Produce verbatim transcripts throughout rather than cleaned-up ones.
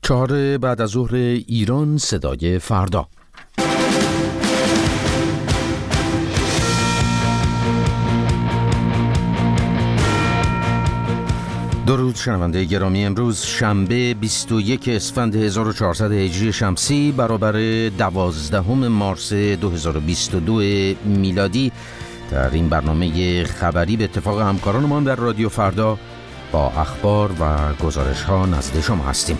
چهار بعد از ظهر ایران، صدای فردا. درود شنونده گرامی. امروز شنبه بیست و یک اسفند هزار و چهارصد هجری شمسی برابر دوازدهم مارس دو هزار و بیست و دو میلادی، در این برنامه خبری به اتفاق همکارانمان در رادیو فردا با اخبار و گزارش ها نزد شما هستیم.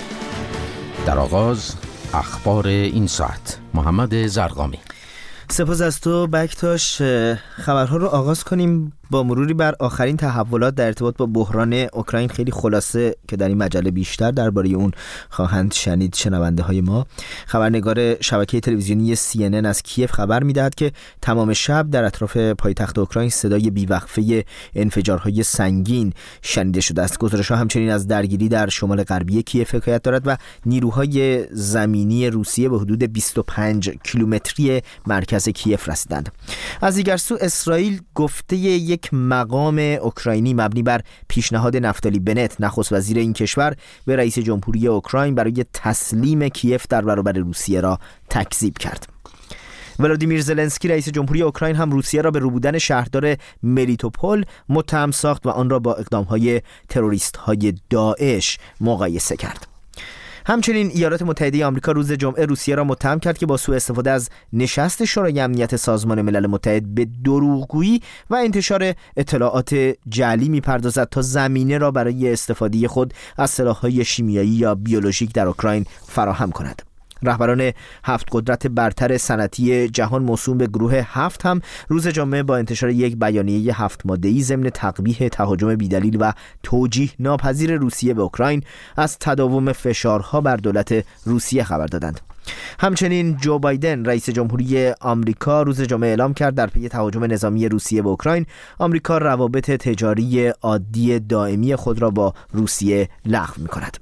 در آغاز اخبار این ساعت. محمد زرقامی. سپاس از تو بکتاش. خبرها رو آغاز کنیم با مروری بر آخرین تحولات در ارتباط با بحران اوکراین. خیلی خلاصه که در این مجله بیشتر درباره اون خواهند شنید شنونده های ما. خبرنگار شبکه تلویزیونی سی ان ان از کیف خبر میدهد که تمام شب در اطراف پایتخت اوکراین صدای بیوقفه انفجارهای سنگین شنیده شده است. گزارش‌ها همچنین از درگیری در شمال غربی کیف حکایت دارد و نیروهای زمینی روسیه به حدود بیست و پنج کیلومتری مرکز کیف رسیدند. از دیگر سو اسرائیل گفته یک مقام اوکراینی مبنی بر پیشنهاد نفتالی بنت، نخست وزیر این کشور، به رئیس جمهوری اوکراین برای تسلیم کیف در برابر روسیه را تکذیب کرد. ولادیمیر زلنسکی رئیس جمهوری اوکراین هم روسیه را به روبودن شهردار ملیتوپول متهم ساخت و آن را با اقدام‌های تروریست‌های داعش مقایسه کرد. همچنین ایالات متحده آمریکا روز جمعه روسیه را متهم کرد که با سوء استفاده از نشست شورای امنیت سازمان ملل متحد به دروغگویی و انتشار اطلاعات جعلی می‌پردازد تا زمینه را برای استفاده خود از سلاح‌های شیمیایی یا بیولوژیک در اوکراین فراهم کند. رهبران هفت قدرت برتر صنعتی جهان موسوم به گروه هفت هم روز جمعه با انتشار یک بیانیه هفت ماده‌ای ضمن تقبیح تهاجم بیدلیل و توجیه ناپذیر روسیه به اوکراین از تداوم فشارها بر دولت روسیه خبر دادند. همچنین جو بایدن رئیس جمهوری آمریکا روز جمعه اعلام کرد در پی تهاجم نظامی روسیه به اوکراین، آمریکا روابط تجاری عادی دائمی خود را با روسیه لغو می‌کند.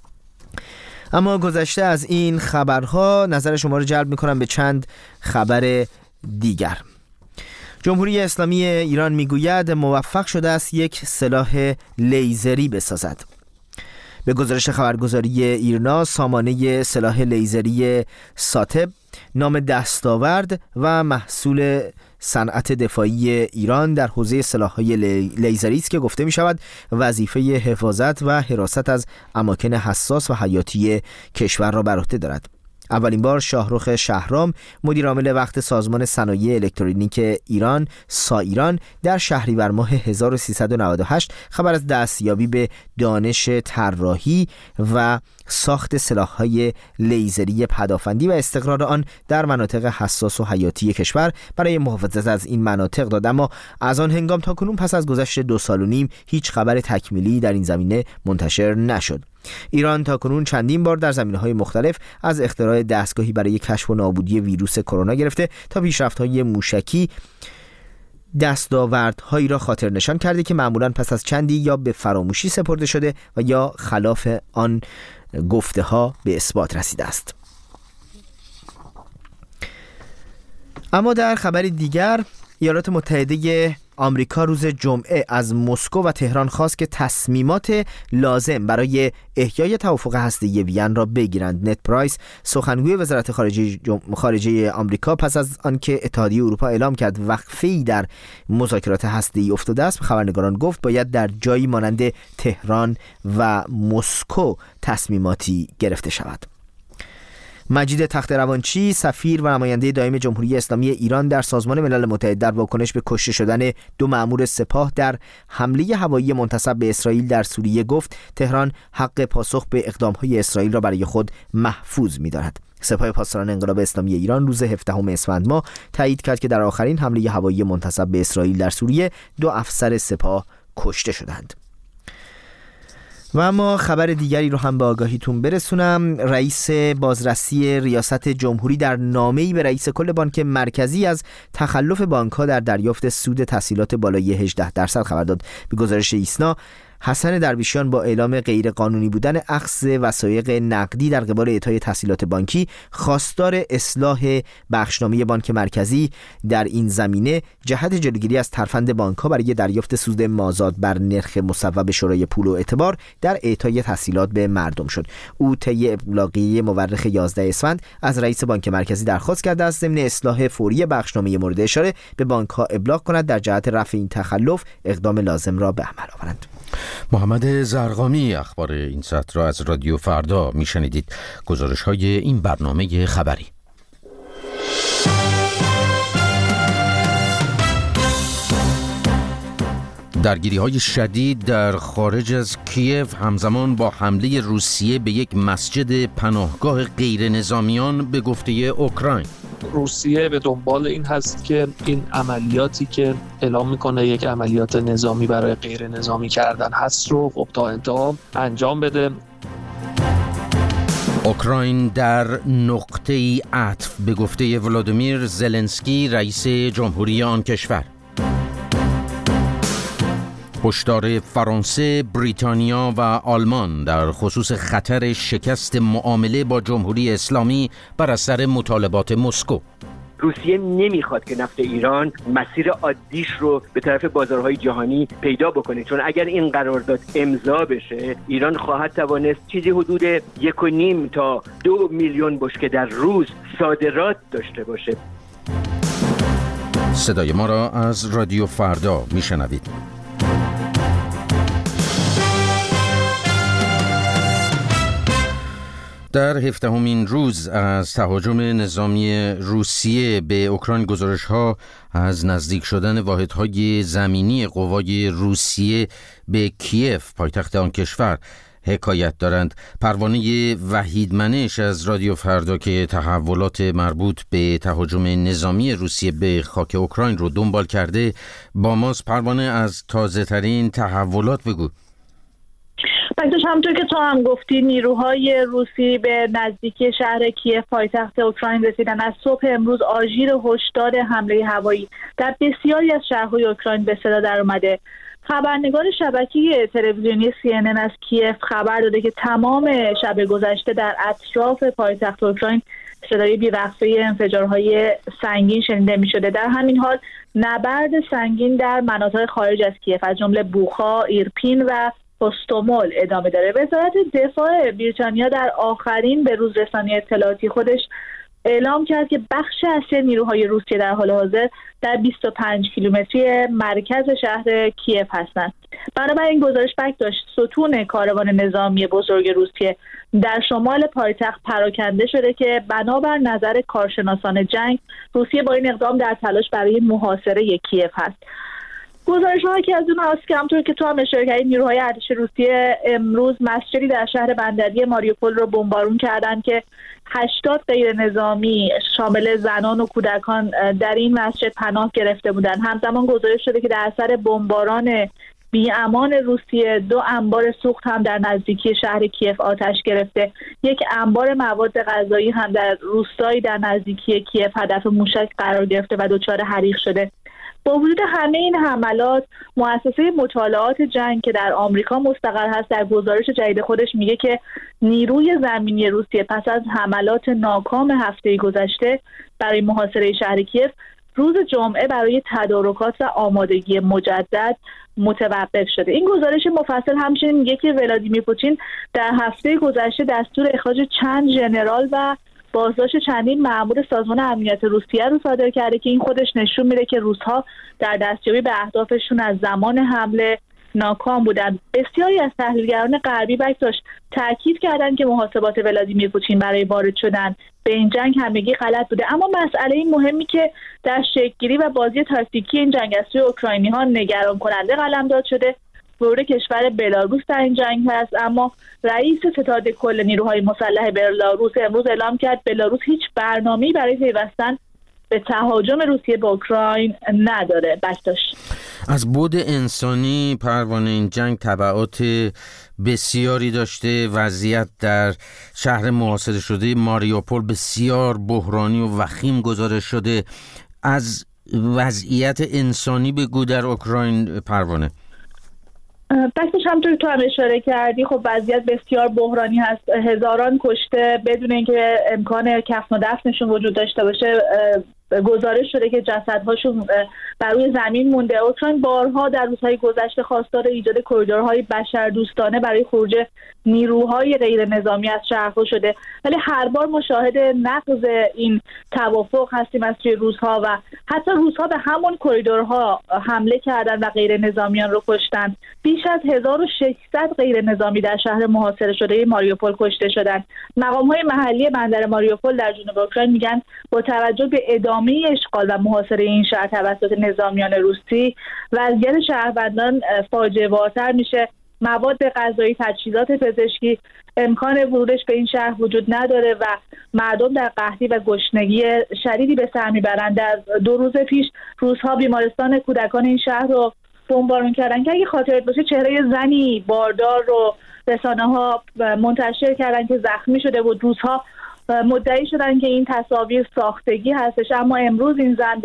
اما گذشته از این خبرها نظر شما رو جلب می‌کنم به چند خبر دیگر. جمهوری اسلامی ایران میگوید موفق شده است یک سلاح لیزری بسازد. به گزارش خبرگزاری ایرنا، سامانه سلاح لیزری ساتب نام دستاورد و محصول صنعت دفاعی ایران در حوزه سلاح‌های لیزری است که گفته می‌شود وظیفه حفاظت و حراست از اماکن حساس و حیاتی کشور را بر عهده دارد. اولین بار شاهرخ شهرام، مدیر عامل وقت سازمان صنایع الکترونیک ایران سایران، در شهریور ماه هزار و سیصد و نود و هشت خبر از دستیابی به دانش طراحی و ساخت سلاح‌های لیزری پدافندی و استقرار آن در مناطق حساس و حیاتی کشور برای محافظت از این مناطق داد. اما از آن هنگام تا کنون پس از گذشت دو سال و نیم هیچ خبر تکمیلی در این زمینه منتشر نشد. ایران تا کنون چندین بار در زمینه‌های مختلف از اختراع دستگاهی برای کشف و نابودی ویروس کرونا گرفته تا پیشرفت‌های موشکی دستاوردهایی را خاطر نشان کرده که معمولاً پس از چندی یا به فراموشی سپرده شده و یا خلاف آن گفته ها به اثبات رسیده است. اما در خبر دیگر، ایالات متحده آمریکا روز جمعه از مسکو و تهران خواست که تصمیمات لازم برای احیای توافق هسته‌ای وین را بگیرند. نت پرایس، سخنگوی وزارت خارجه جم... خارجه آمریکا، پس از آنکه اتحادیه اروپا اعلام کرد وقفه‌ای در مذاکرات هسته‌ای افتاده است، به خبرنگاران گفت باید در جایی مانند تهران و مسکو تصمیماتی گرفته شود. مجید تخت‌روانچی، سفیر و نماینده دائم جمهوری اسلامی ایران در سازمان ملل متحد، در واکنش به کشته شدن دو مأمور سپاه در حمله هوایی منتسب به اسرائیل در سوریه گفت تهران حق پاسخ به اقدام‌های اسرائیل را برای خود محفوظ می‌دارد. سپاه پاسداران انقلاب اسلامی ایران روز هفدهم اسفند ماه تایید کرد که در آخرین حمله هوایی منتسب به اسرائیل در سوریه دو افسر سپاه کشته شدند. و اما خبر دیگری رو هم به آگاهیتون برسونم. رئیس بازرسی ریاست جمهوری در نامه‌ای به رئیس کل بانک مرکزی از تخلف بانک‌ها در دریافت سود تسهیلات بالای هجده درصد خبر داد. به گزارش ایسنا، حسن درویشیان با اعلام غیر قانونی بودن اخذ وثایق نقدی در قبال اعطای تسهیلات بانکی خواستار اصلاح بخشنامه بانک مرکزی در این زمینه جهت جلوگیری از ترفند بانک‌ها برای دریافت سود مازاد بر نرخ مصوب شورای پول و اعتبار در اعطای تسهیلات به مردم شد. او طی ابلاغیه مورخ یازده اسفند از رئیس بانک مرکزی درخواست کرده است ضمن اصلاح فوری بخشنامه مورد اشاره به بانک‌ها ابلاغ کند در جهت رفع این تخلف اقدام لازم را به عمل آورند. محمد زرقامی اخبار این ساعت را از رادیو فردا میشنیدید. گزارش های این برنامه خبری. درگیری‌های شدید در خارج از کیف همزمان با حمله روسیه به یک مسجد پناهگاه غیر نظامیان به گفته اوکراین. روسیه به دنبال این هست که این عملیاتی که اعلام میکنه یک عملیات نظامی برای غیر نظامی کردن هست رو خب تا انتها انجام بده. اوکراین در نقطه‌ای عطف به گفته ولادیمیر زلنسکی رئیس جمهوری آن کشور. هشدار فرانسه، بریتانیا و آلمان در خصوص خطر شکست معامله با جمهوری اسلامی بر اثر مطالبات مسکو. روسیه نمیخواد که نفت ایران مسیر عادیش رو به طرف بازارهای جهانی پیدا بکنه، چون اگر این قرارداد امضا بشه ایران خواهد توانست چیزی حدود یک و نیم تا دو میلیون بشکه در روز صادرات داشته باشه. صدای ما را از رادیو فردا میشنوید. در هفدهمین روز از تهاجم نظامی روسیه به اوکراین گزارش‌ها از نزدیک شدن واحدهای زمینی قوای روسیه به کیف پایتخت آن کشور حکایت دارند. پروانه وحید منش از رادیو فردا که تحولات مربوط به تهاجم نظامی روسیه به خاک اوکراین رو دنبال کرده با ماست. پروانه، از تازه ترین تحولات بگو. بکتاش، همونطور که تو هم گفتی نیروهای روسی به نزدیکی شهر کیف پایتخت اوکراین رسیدن. از صبح امروز آژیر هشدار حمله هوایی در بسیاری از شهرهای اوکراین به صدا در اومده. خبرنگار شبکه تلویزیونی سی ان ان از کیف خبر داده که تمام شب گذشته در اطراف پایتخت اوکراین صدای بی‌وقفه انفجارهای سنگین شنیده می‌شده. در همین حال نبرد سنگین در مناطق خارج از کیف از جمله بوخا، ایرپین و هوستومل ادامه داره. وزارت دفاع بریتانیا در آخرین به روز رسانی اطلاعاتی خودش اعلام کرد که بخش اصلی نیروهای روسیه در حال حاضر در بیست و پنج کیلومتری مرکز شهر کیف هستند. بنابراین این گزارش بک داشت ستون کاروان نظامی بزرگ روسیه در شمال پایتخت پراکنده شده که بنابر نظر کارشناسان جنگ روسیه با این اقدام در تلاش برای محاصره کیف هست. گزارش ها که از اون هست که همطور که تو هم اشاره کردی نیروهای ارتش روسیه امروز مسجدی در شهر بندری ماریوپول رو بمبارون کردند که هشتاد غیر نظامی شامل زنان و کودکان در این مسجد پناه گرفته بودند. همزمان گزارش شده که در اثر بمباران بی‌امان روسیه دو انبار سوخت هم در نزدیکی شهر کیف آتش گرفته. یک انبار مواد غذایی هم در روستایی در نزدیکی کیف هدف موشک قرار گرفته و دچار حریق شده. با وجود همه این حملات، مؤسسه مطالعات جنگ که در آمریکا مستقر هست در گزارش جدید خودش میگه که نیروی زمینی روسیه پس از حملات ناکام هفته گذشته برای محاصره شهر کیف روز جمعه برای تدارکات و آمادگی مجدد متوقف شده. این گزارش مفصل همچنین میگه که ولادیمیر پوتین در هفته گذشته دستور اخراج چند ژنرال و بازداشت چندین مأمور سازمان امنیت روسیه رو صادر کرده که این خودش نشون میده که روس‌ها در دستیابی به اهدافشون از زمان حمله ناکام بودند. بسیاری از تحلیلگران غربی بکتاش تاکید کردند که محاسبات ولادیمیر پوتین برای وارد شدن به این جنگ همگی غلط بوده، اما مسئله مهمی که در شکل‌گیری و بازی تاکتیکی این جنگ از سوی اوکراینی‌ها نگران کننده قلمداد شده ورود کشور بلاروس در این جنگ هست. اما رئیس ستاد کل نیروهای مسلح بلاروس امروز اعلام کرد بلاروس هیچ برنامه‌ای برای پیوستن به تهاجم روسیه به اوکراین نداره. بکتاش، از بعد انسانی پروانه این جنگ تبعات بسیاری داشته. وضعیت در شهر محاصره شده ماریوپول بسیار بحرانی و وخیم گزارش شده. از وضعیت انسانی بگو در اوکراین پروانه. بسش همونطور که تو هم اشاره کردی خب وضعیت بسیار بحرانی هست. هزاران کشته بدون اینکه امکان کفن و دفنشون وجود داشته باشه. گزارش شده که جسدهاشون بر روی زمین مونده. اوکراین بارها در روزهای گذشته خواستار ایجاد کریدورهای بشردوستانه برای خروج نیروهای غیر نظامی از شهرها شده، ولی هر بار مشاهد نقض این توافق هستیم از سوی روس‌ها و حتی روس‌ها به همون کریدورها حمله کردن و غیر نظامیان رو کشتن. بیش از هزار و ششصد غیر نظامی در شهر محاصره شده ماریوپول کشته شدند. مقام‌های محلی بندر ماریوپول در جنوب اوکراین میگن با توجه به ادامه اشغال و محاصره این شهر توسط نظامیان روسی وضعیت شهروندان فاجعه بارتر میشه. مواد غذایی، تجهیزات پزشکی، امکان ورودش به این شهر وجود نداره و مردم در قحطی و گشنگی شدیدی به سر میبرند. در دو روز پیش روس‌ها بیمارستان کودکان این شهر رو بمبارون کردن که اگه خاطرت باشه چهره زنی باردار رو رسانه‌ها منتشر کردن که زخمی شده بود. روس‌ها مدعی شدن که این تصاویر ساختگی هستش، اما امروز این زن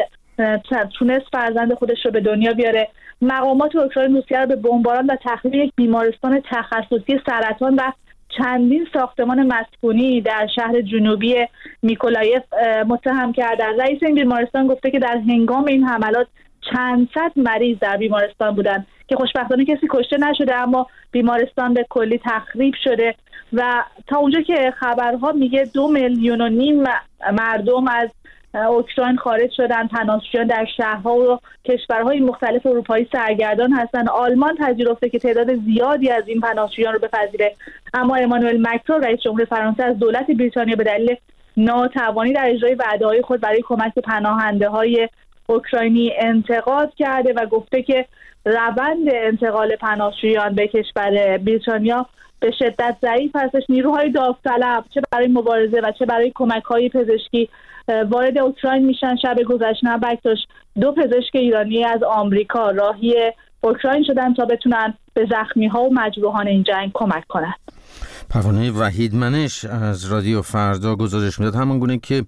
تونست فرزند خودش رو به دنیا بیاره. مقامات اوکراین روسیه رو به بمباران و تخریب یک بیمارستان تخصصی سرطان و چندین ساختمان مسکونی در شهر جنوبی میکولایف متهم کردن. رئیس این بیمارستان گفته که در هنگام این حملات چند صد مریض در بیمارستان بودن که خوشبختانه کسی کشته نشده، اما بیمارستان به کلی تخریب شده و تا اونجا که خبرها میگه دو میلیون و نیم مردم از اوکراین خارج شدن. پناهجویان در شهرها و کشورهای مختلف اروپایی سرگردان هستند. آلمان پذیرفته که تعداد زیادی از این پناهجویان رو بپذیره، اما امانوئل مکرون رئیس جمهور فرانسه از دولت بریتانیا به دلیل ناتوانی در اجرای وعده‌های خود برای کمک به پناهنده‌های اوکراینی انتقاد کرده و گفته که روند انتقال پناهجویان به کشور بریتانیا به شدت ضعیف هستش. نیروهای داوطلب چه برای مبارزه و چه برای کمک‌های پزشکی وارد اوکراین میشن. شب گذشته بکتاش دو پزشک ایرانی از آمریکا راهی اوکراین شدن تا بتونن به زخمی‌ها و مجروحان این جنگ کمک کنند. پروانه وحید منش از رادیو فردا گزارش میداد، همان گونه که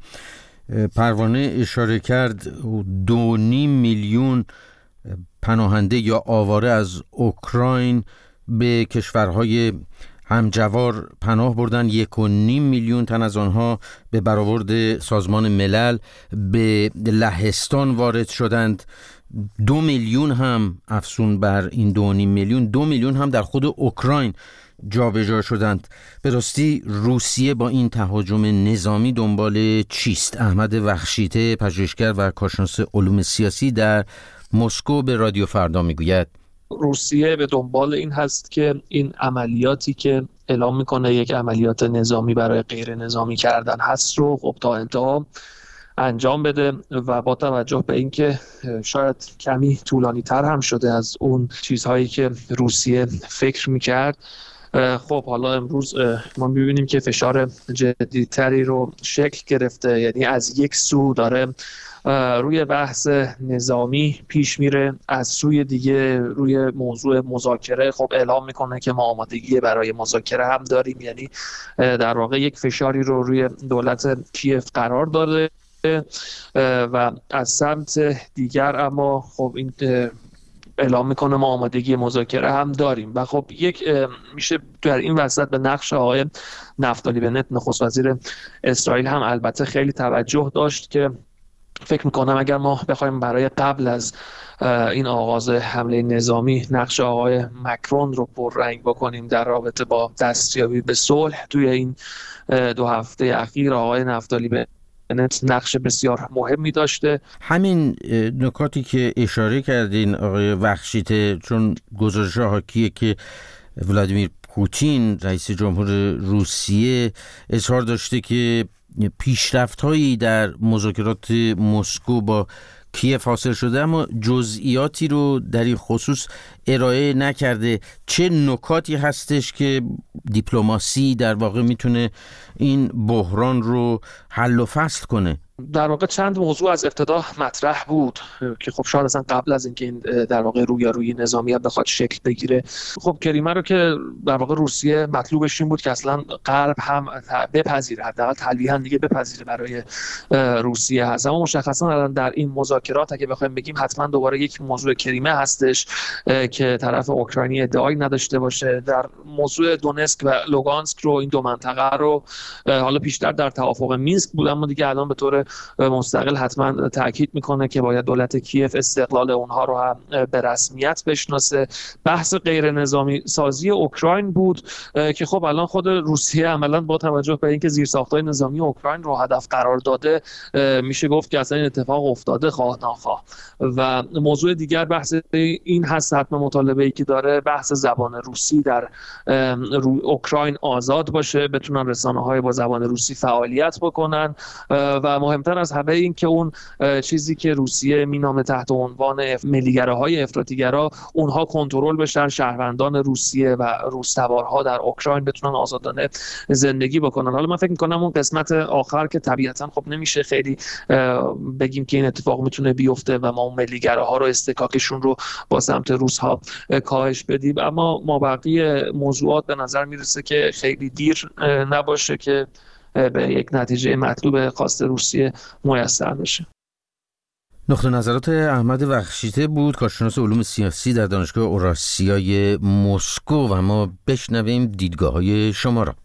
پروانه اشاره کرد دو نیم میلیون پناهنده یا آواره از اوکراین به کشورهای همجوار پناه بردن. یک و نیم میلیون تن از آنها به برآورد سازمان ملل به لهستان وارد شدند. دو میلیون هم افزون بر این دو نیم میلیون دو میلیون هم در خود اوکراین جابجا شدند. به راستی روسیه با این تهاجم نظامی دنبال چیست؟ احمد وخشیته پژوهشگر و کارشناس علوم سیاسی در مسکو به رادیو فردا میگوید روسیه به دنبال این هست که این عملیاتی که اعلام میکنه یک عملیات نظامی برای غیر نظامی کردن هست رو خب تا انتها انجام بده و با توجه به اینکه شاید کمی طولانی تر هم شده از اون چیزهایی که روسیه فکر میکرد، خب حالا امروز ما میبینیم که فشار جدیدتری رو شکل گرفته. یعنی از یک سو داره روی بحث نظامی پیش میره، از سوی دیگه روی موضوع مذاکره خب اعلام میکنه که ما آمادگی برای مذاکره هم داریم. یعنی در واقع یک فشاری رو روی دولت کیف قرار داده و از سمت دیگر اما خب این اعلام میکنه ما آمادگی مذاکره هم داریم و خب یک میشه در این وسط به نقش آقای نفتالی بنت نخست وزیر اسرائیل هم البته خیلی توجه داشت که فکر میکنم اگر ما بخوایم برای قبل از این آغاز حمله نظامی نقش آقای مکرون رو پررنگ بکنیم در رابطه با دستیابی به صلح توی این دو هفته اخیر، آقای نفتالی بنت نقش بسیار مهمی داشته. همین نکاتی که اشاره کردین آقای وخشیته، چون گزارش حاکیه که ولادیمیر پوتین رئیس جمهور روسیه اظهار داشته که پیشرفت‌هایی در مذاکرات مسکو با کیف حاصل شده، اما جزئیاتی رو در این خصوص ارائه نکرده. چه نکاتی هستش که دیپلماسی در واقع میتونه این بحران رو حل و فصل کنه؟ در واقع چند موضوع از ابتدا مطرح بود که خب شاید اصلا قبل از اینکه این در واقع رویارویی نظامی بخواد شکل بگیره، خب کریمه رو که در واقع روسیه مطلوبش این بود که اصلا غرب هم بپذیره، حداقل تلویحا دیگه بپذیره برای روسیه هست. اما مشخصا الان در این مذاکرات اگه بخوایم بگیم حتما دوباره یک موضوع کریمه هستش که طرف اوکراینی ادعایی نداشته باشه. در موضوع دونسک و لوگانسک رو، این دو منطقه رو حالا بیشتر در توافق مینسک بود، اما دیگه الان به طور مستقل حتما تاکید میکنه که باید دولت کیف استقلال اونها رو هم به رسمیت بشناسه. بحث غیر نظامی سازی اوکراین بود که خب الان خود روسیه عملا با توجه به اینکه زیرساخت‌های نظامی اوکراین رو هدف قرار داده، میشه گفت که اصلا این اتفاق افتاده خواه ناخواه. و موضوع دیگر بحث این هست، حتما مطالبه‌ای که داره بحث زبان روسی در اوکراین آزاد باشه، بتونن رسانه‌های با زبان روسی فعالیت بکنن و مهمتر از همه این که اون چیزی که روسیه مینامه تحت عنوان ملیگراهای افراطیگرا اونها کنترل بشن، شهروندان روسیه و روس‌تبارها در اوکراین بتونن آزادانه زندگی بکنن. حالا من فکر می‌کنم اون قسمت آخر که طبیعتاً خب نمیشه خیلی بگیم که این اتفاق میتونه بیفته و ما اون ملیگراها رو استکاکشون رو با سمت روس‌ها کاهش بدیم، اما مابقی موضوعات به نظر میرسه که خیلی دیر نباشه که به یک نتیجه مطلوب خواست روسیه میسر بشه. نقطه نظرات احمد وخشیته بود، کارشناس علوم سیاسی در دانشگاه اوراسیای مسکو، و ما بشنویم دیدگاه‌های شما را.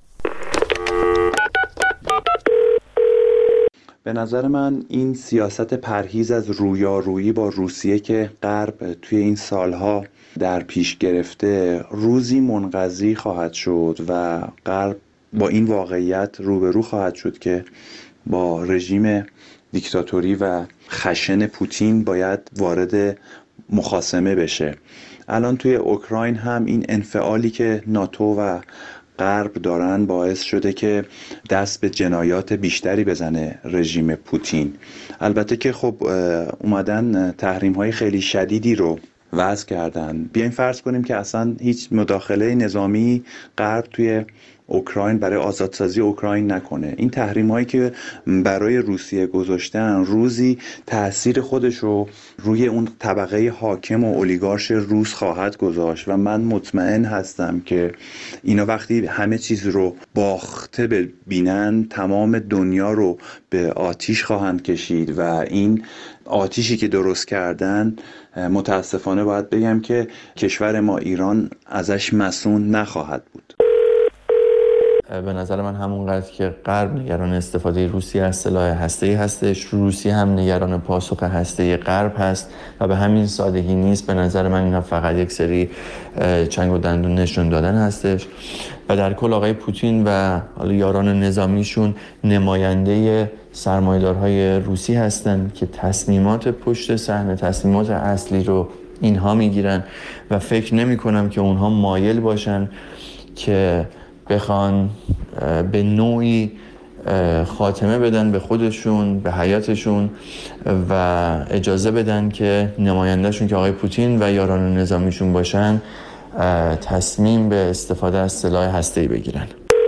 به نظر من این سیاست پرهیز از رویارویی با روسیه که غرب توی این سالها در پیش گرفته روزی منقضی خواهد شد و غرب با این واقعیت روبرو خواهد شد که با رژیم دیکتاتوری و خشن پوتین باید وارد مخاصمه بشه. الان توی اوکراین هم این انفعالی که ناتو و غرب دارن باعث شده که دست به جنایات بیشتری بزنه رژیم پوتین. البته که خب اومدن تحریم‌های خیلی شدیدی رو وضع کردن. بیاین فرض کنیم که اصلا هیچ مداخله نظامی غرب توی اوکراین برای آزادسازی اوکراین نکنه. این تحریم هایی که برای روسیه گذاشتن روزی تأثیر خودش رو روی اون طبقه حاکم و اولیگارش روس خواهد گذاشت و من مطمئن هستم که اینا وقتی همه چیز رو باخته ببینن تمام دنیا رو به آتیش خواهند کشید و این آتیشی که درست کردن متاسفانه باید بگم که کشور ما ایران ازش مصون نخواهد بود. به نظر من همونقدر که غرب نگران استفاده روسیه از سلاح هسته‌ای هستش، روسیه هم نگران پاسخ هسته‌ای غرب هست و به همین سادگی نیست. به نظر من اینا فقط یک سری چنگ و دندون نشون دادن هستش و در کل آقای پوتین و حالا یاران نظامیشون نماینده سرمایه‌دارهای روسی هستن که تصمیمات پشت صحنه، تصمیمات اصلی رو اینها میگیرن و فکر نمی کنم که اونها مایل باشن که بخوان به نوعی خاتمه بدن به خودشون، به حیاتشون و اجازه بدن که نمایندهشون که آقای پوتین و یاران نظامیشون باشن تصمیم به استفاده از سلاح هسته‌ای بگیرن.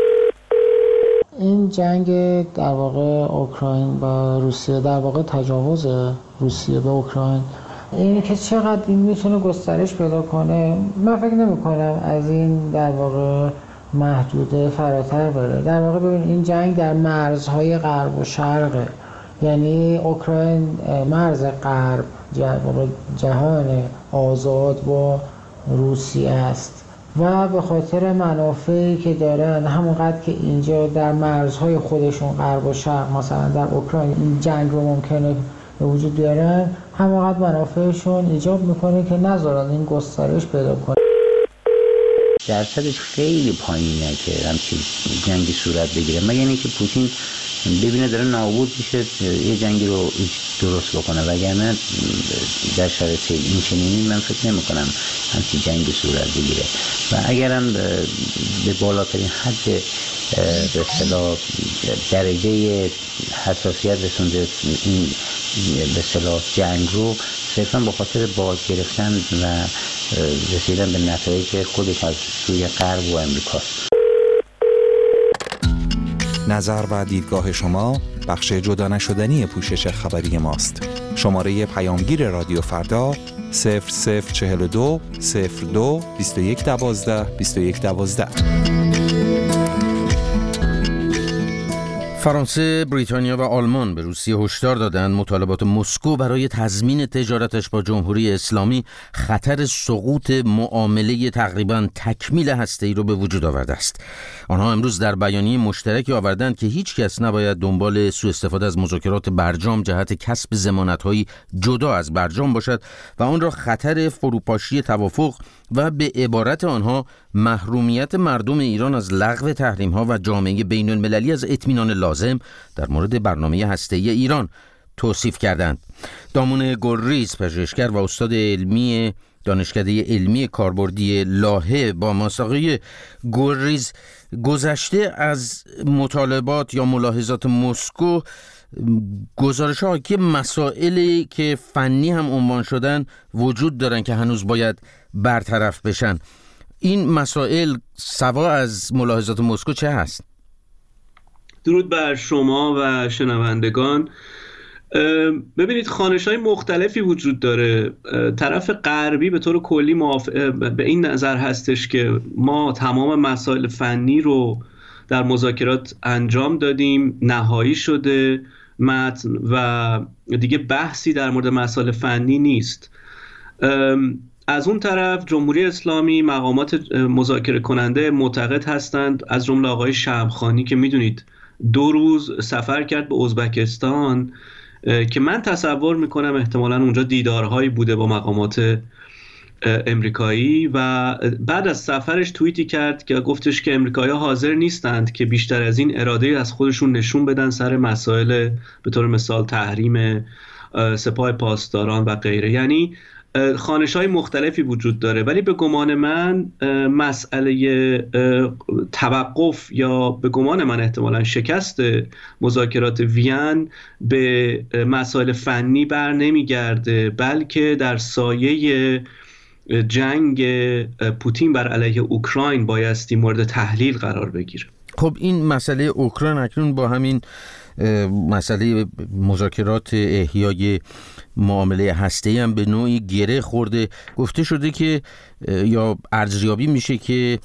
این جنگ در واقع اوکراین با روسیه در واقع تجاوز روسیه به اوکراین، این که چقدر این میتونه گسترش پیدا کنه من فکر نمی کنم از این در واقع محدوده فراتر بره. در واقع ببین این جنگ در مرزهای غرب و شرقه، یعنی اوکراین مرز غرب جهان آزاد با روسیه است و به خاطر منافعی که دارن همونقدر که اینجا در مرزهای خودشون غرب و شرق مثلا در اوکراین این جنگ رو ممکنه به وجود بیارن، همونقدر منافعشون ایجاب میکنه که نذارن این گسترش پیدا کنه. درصدش خیلی پایینه که همچین جنگی صورت بگیره، مگر اینکه پوتین ببینه داره نابود میشه یه جنگی رو درست بکنه، وگرنه در شرایط این چنینی من فکر نمی کنم همچین جنگی صورت بگیره و اگرم به بالاترین حد به اصطلاح درجه حساسیت رسونده این به اصطلاح جنگ رو صرفا به خاطر باز گرفتن و رسیدن به نتایج خودش از سوی غرب و امریکاست. نظر و دیدگاه شما بخش جدا نشدنی پوشش خبری ماست. شماره پیامگیر رادیو فردا صفر صفر چهل و دو صفر دو بیست و یک دوازده بیست و یک دوازده. فرانسه، بریتانیا و آلمان به روسیه هشدار دادند مطالبات مسکو برای تضمین تجارتش با جمهوری اسلامی خطر سقوط معامله تقریباً تکمیل هسته‌ای رو به وجود آورده است. آنها امروز در بیانیه مشترکی آوردند که هیچ کس نباید دنبال سوء استفاده از مذاکرات برجام جهت کسب ضمانت‌هایی جدا از برجام باشد و آن را خطر فروپاشی توافق و به عبارت آنها محرومیت مردم ایران از لغو تحریم‌ها و جامعه بین‌المللی از اطمینان لازم در مورد برنامه هسته‌ای ایران توصیف کردند. دامون گلریز، پژوهشگر و استاد علمی دانشکده علمی کاربردی لاهه با ماست. آقای گلریز، گذشته از مطالبات یا ملاحظات مسکو، گزارش‌ها که مسائلی که فنی هم عنوان شدن وجود دارن که هنوز باید برطرف بشن. این مسائل سوا از ملاحظات مسکو چه هست؟ درود بر شما و شنوندگان. ببینید، خوانش‌های مختلفی وجود داره. طرف غربی به طور کلی موافق به این نظر هستش که ما تمام مسائل فنی رو در مذاکرات انجام دادیم، نهایی شده متن و دیگه بحثی در مورد مسائل فنی نیست. از اون طرف جمهوری اسلامی، مقامات مذاکره کننده معتقد هستند، از جمله آقای شمخانی که میدونید دو روز سفر کرد به ازبکستان که من تصور میکنم احتمالاً اونجا دیدارهایی بوده با مقامات امریکایی و بعد از سفرش توییتی کرد که گفتش که امریکایی‌ها حاضر نیستند که بیشتر از این اراده از خودشون نشون بدن سر مسائل به طور مثال تحریم سپاه پاسداران و غیره. یعنی خوانش‌های مختلفی وجود داره، ولی به گمان من مسئله توقف یا به گمان من احتمالاً شکست مذاکرات وین به مسائل فنی بر نمیگرده، بلکه در سایه جنگ پوتین بر علیه اوکراین بایستی مورد تحلیل قرار بگیره. خب این مسئله اوکراین اکنون با همین مسئله مذاکرات احیای معامله هسته‌ای هم به نوعی گره خورده. گفته شده که یا ارزیابی میشه که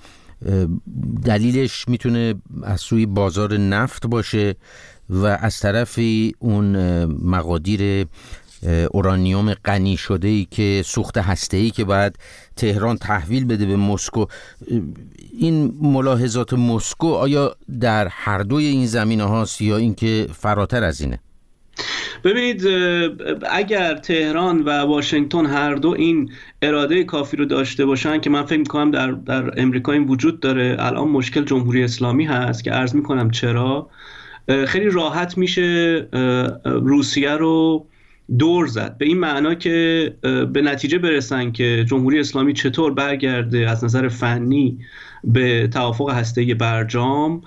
دلیلش میتونه از سوی بازار نفت باشه و از طرفی اون مقادیر اورانیوم غنی شده‌ای که سوخت هسته‌ای که باید تهران تحویل بده به مسکو. این ملاحظات مسکو آیا در هر دوی این زمینه هاست یا اینکه فراتر از اینه؟ ببینید، اگر تهران و واشنگتن هر دو این اراده کافی رو داشته باشن که من فکر می‌کنم در در امریکا این وجود داره، الان مشکل جمهوری اسلامی هست که عرض می‌کنم چرا، خیلی راحت میشه روسیه رو دور زد، به این معنا که به نتیجه برسن که جمهوری اسلامی چطور برگرده از نظر فنی به توافق هسته‌ای برجام،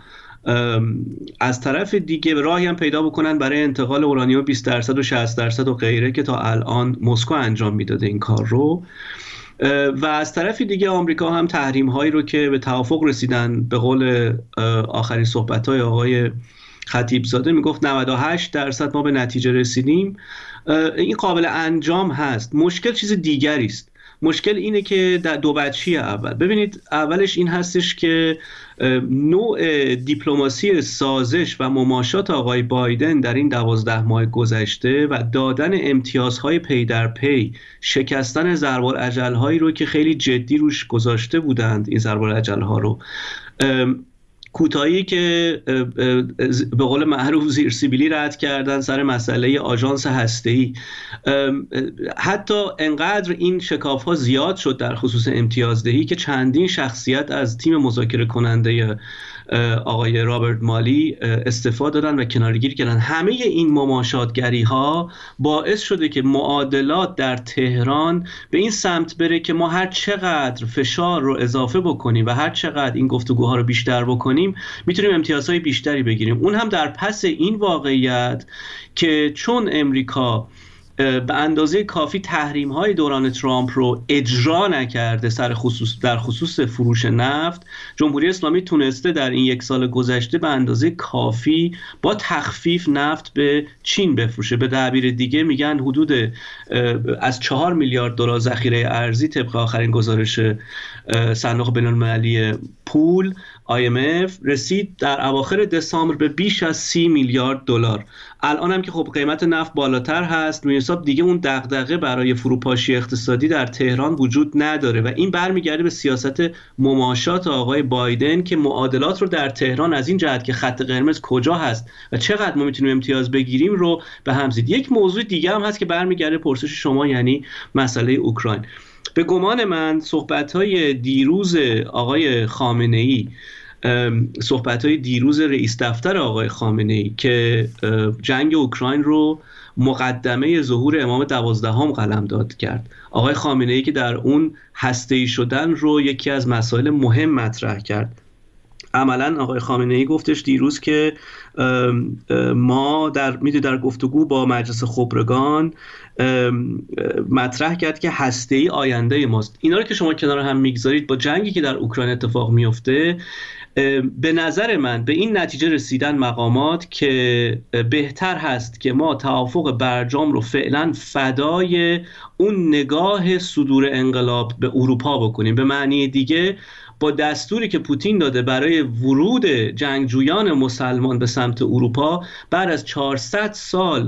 از طرف دیگه راهی هم پیدا بکنن برای انتقال اورانیوم بیست درصد و شصت درصد و غیره که تا الان مسکو انجام میداده این کار رو، و از طرف دیگه آمریکا هم تحریم هایی رو که به توافق رسیدن، به قول آخرین صحبت های آقای خطیب زاده میگفت نود و هشت درصد ما به نتیجه رسیدیم، این قابل انجام هست. مشکل چیز دیگری است. مشکل اینه که در دو بچی اول، ببینید، اولش این هستش که نوع دیپلماسی سازش و مماشات آقای بایدن در این دوازده ماه گذشته و دادن امتیازهای پی در پی، شکستن ضربالاجل‌هایی رو که خیلی جدی روش گذاشته بودند، این ضربالاجل‌ها رو، کوتاهی که به قول معروف زیر سیبیلی رد کردن سر مسئله آژانس هسته‌ای، حتی انقدر این شکاف‌ها زیاد شد در خصوص امتیازدهی که چندین شخصیت از تیم مذاکره کننده آقای رابرت مالی استفاده دادن و کنارگیری کردن. همه این مماشاتگری ها باعث شده که معادلات در تهران به این سمت بره که ما هر چقدر فشار رو اضافه بکنیم و هر چقدر این گفتگوها رو بیشتر بکنیم میتونیم امتیازهای بیشتری بگیریم. اون هم در پس این واقعیت که چون امریکا به اندازه کافی تحریم‌های دوران ترامپ رو اجرا نکرده سر خصوص در خصوص فروش نفت، جمهوری اسلامی تونسته در این یک سال گذشته به اندازه کافی با تخفیف نفت به چین بفروشه. به تعبیر دیگه میگن حدود از چهار میلیارد دلار ذخیره ارزی طبق آخرین گزارش صندوق بین‌المللی پول آی ام اف رسید در اواخر دسامبر به بیش از سی میلیارد دلار. الان هم که خب قیمت نفت بالاتر هست، روی حساب دیگه اون دغدغه برای فروپاشی اقتصادی در تهران وجود نداره و این برمیگرده به سیاست مماشات آقای بایدن که معادلات رو در تهران از این جهت که خط قرمز کجا هست و چقدر ما میتونیم امتیاز بگیریم رو به هم زد. یک موضوع دیگه هم هست که برمیگرده پرسش شما، یعنی مسئله اوکراین. به گمان من صحبت‌های دیروز آقای خامنه‌ای، صحبت‌های دیروز رئیس دفتر آقای خامنه‌ای که جنگ اوکراین رو مقدمه ظهور امام دوازدهم قلمداد کرد، آقای خامنه‌ای که در اون هسته‌ای شدن رو یکی از مسائل مهم مطرح کرد. عملاً آقای خامنه‌ای گفتش دیروز که ما در میدونی در گفتگو با مجلس خبرگان مطرح کرد که هسته‌ای آینده ماست. اینا رو که شما کنار هم میگذارید با جنگی که در اوکراین اتفاق میفته، به نظر من به این نتیجه رسیدن مقامات که بهتر هست که ما توافق برجام رو فعلا فدای اون نگاه صدور انقلاب به اروپا بکنیم. به معنی دیگه با دستوری که پوتین داده برای ورود جنگجویان مسلمان به سمت اروپا، بعد از چهارصد سال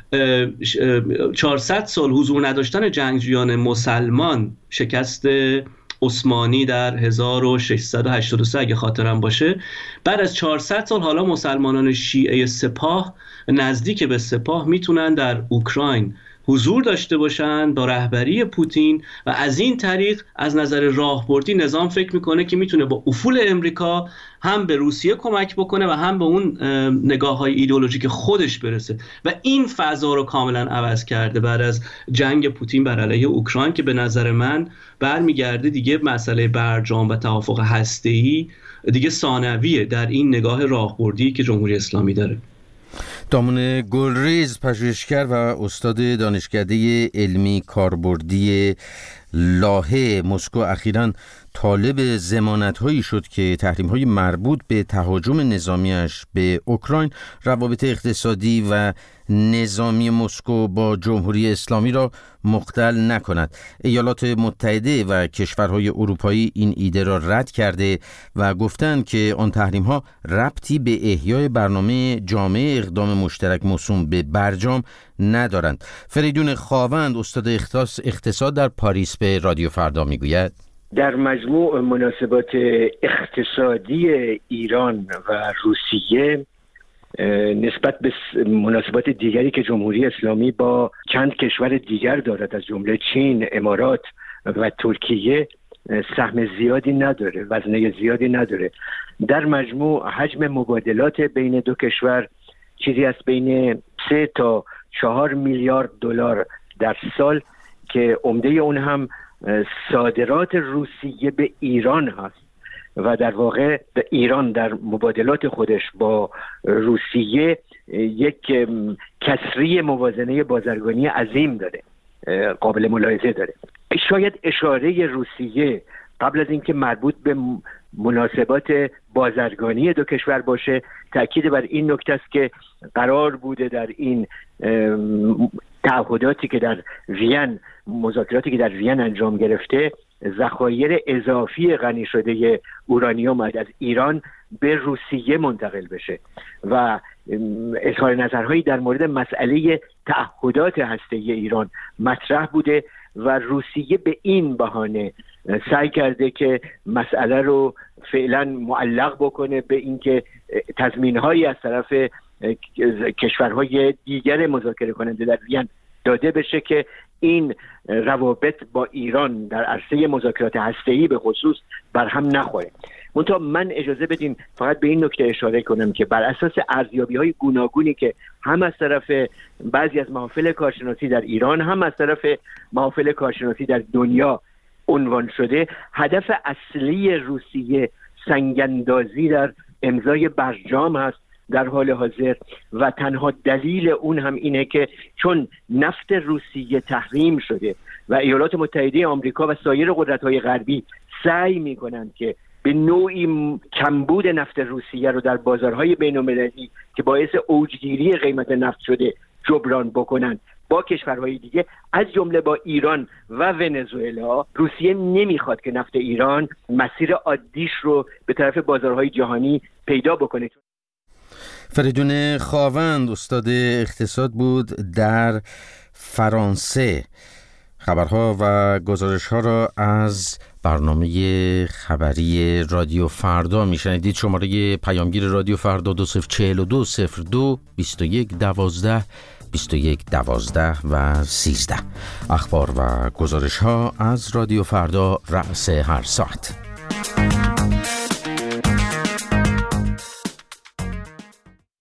چهارصد سال حضور نداشتن جنگجویان مسلمان، شکست عثمانی در هزار و ششصد و هشتاد و سه اگه خاطرم باشه، بعد از چهارصد سال حالا مسلمانان شیعه سپاه نزدیک به سپاه میتونن در اوکراین حضور داشته باشن با رهبری پوتین و از این طریق از نظر راهبردی نظام فکر میکنه که میتونه با افول امریکا هم به روسیه کمک بکنه و هم به اون نگاه‌های ایدئولوژیک خودش برسه و این فضا رو کاملا عوض کرده بعد از جنگ پوتین بر علیه اوکراین که به نظر من برمیگرده دیگه مسئله برجام و توافق هسته‌ای دیگه ثانویه در این نگاه راهبردی که جمهوری اسلامی داره. دامون گلریز، پژوهشگر و استاد دانشکده علمی کاربردی لاهه مسکو، اخیراً طالب ضمانت‌هایی شد که تحریم‌های مربوط به تهاجم نظامیش به اوکراین روابط اقتصادی و نظامی مسکو با جمهوری اسلامی را مختل نکند. ایالات متحده و کشورهای اروپایی این ایده را رد کرده و گفتند که آن تحریم‌ها ربطی به احیای برنامه جامع اقدام مشترک موسوم به برجام ندارند. فریدون خاوند، استاد اقتصاد در پاریس، به رادیو فردا میگوید در مجموع مناسبات اقتصادی ایران و روسیه نسبت به مناسبات دیگری که جمهوری اسلامی با چند کشور دیگر دارد از جمله چین، امارات و ترکیه سهم زیادی نداره، وزنه زیادی نداره. در مجموع حجم مبادلات بین دو کشور چیزی از بین سه تا چهار میلیارد دلار در سال که عمده اون هم صادرات روسیه به ایران هست و در واقع ایران در مبادلات خودش با روسیه یک کسری موازنه بازرگانی عظیم داره، قابل ملاحظه داره. شاید اشاره روسیه قبل از اینکه مربوط به مناسبات بازرگانی دو کشور باشه تأکید بر این نکته است که قرار بوده در این تعهداتی که در وین، مذاکراتی که در وین انجام گرفته، ذخایر اضافی غنی شده اورانیوم از ایران به روسیه منتقل بشه و اظهار نظرهایی در مورد مسئله تعهدات هسته‌ای ایران مطرح بوده و روسیه به این بهانه سعی کرده که مسئله رو فعلا معلق بکنه به اینکه تضمین‌هایی از طرف کشورهای دیگر مذاکره کننده در وین داده بشه که این روابط با ایران در عرصه مذاکرات هسته‌ای به خصوص بر هم نخوره. منتها من اجازه بدین فقط به این نکته اشاره کنم که بر اساس ارزیابی‌های گوناگونی که هم از طرف بعضی از محافل کارشناسی در ایران هم از طرف محافل کارشناسی در دنیا عنوان شده، هدف اصلی روسیه سنگ‌اندازی در امضای برجام هست در حال حاضر و تنها دلیل اون هم اینه که چون نفت روسیه تحریم شده و ایالات متحده آمریکا و سایر قدرت‌های غربی سعی می‌کنند که به نوعی کمبود نفت روسیه رو در بازارهای بین‌المللی که باعث اوجگیری قیمت نفت شده جبران بکنند با کشورهای دیگه از جمله با ایران و ونزوئلا. روسیه نمیخواد که نفت ایران مسیر عادیش رو به طرف بازارهای جهانی پیدا بکنه. فریدون خاوند استاد اقتصاد بود در فرانسه. خبرها و گزارش‌ها را از برنامه خبری رادیو فردا میشنیدید. شماره پیامگیر رادیو فردا دو صفر چهل و دو صفر دو بیست و یک دوازده بیست و یک دوازده و سیزده. اخبار و گزارش‌ها از رادیو فردا رأس هر ساعت.